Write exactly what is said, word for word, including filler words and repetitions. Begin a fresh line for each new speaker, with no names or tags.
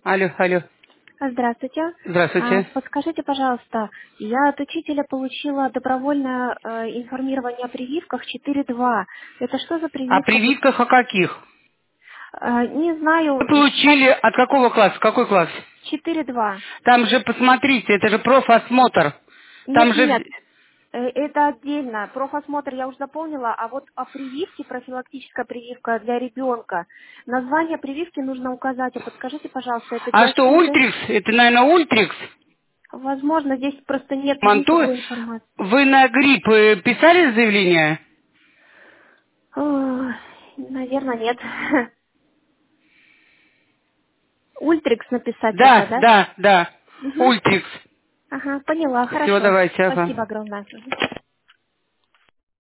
Алло, алло.
Здравствуйте. А,
Здравствуйте.
Подскажите, пожалуйста, я от учителя получила добровольное э, информирование о прививках четыре два. Это что за
О
прививка? Без-
прививках о каких?
э, Не знаю,
Вы получили от какого класса? Какой класс?
четыре два.
Там же, посмотрите, это же профосмотр. Там
Нет,
же...
нет,
вз-
э, это отдельно. Профосмотр я уже заполнила, а вот о прививке, профилактическая прививка для ребенка. Название прививки нужно указать. А подскажите, пожалуйста, это
А
для
что,
чего?
Ультрикс? Это, наверное, Ультрикс?
Возможно, здесь просто нет
Манту?
никакой информации.
Вы на грипп э, писали заявление?
Ой, наверное, нет. Ультрикс написать тогда,
Да,
да?
да, да.
Угу.
Ультрикс.
Ага, поняла,
Всего
хорошо.
давайте, ага.
Спасибо огромное. Мгм.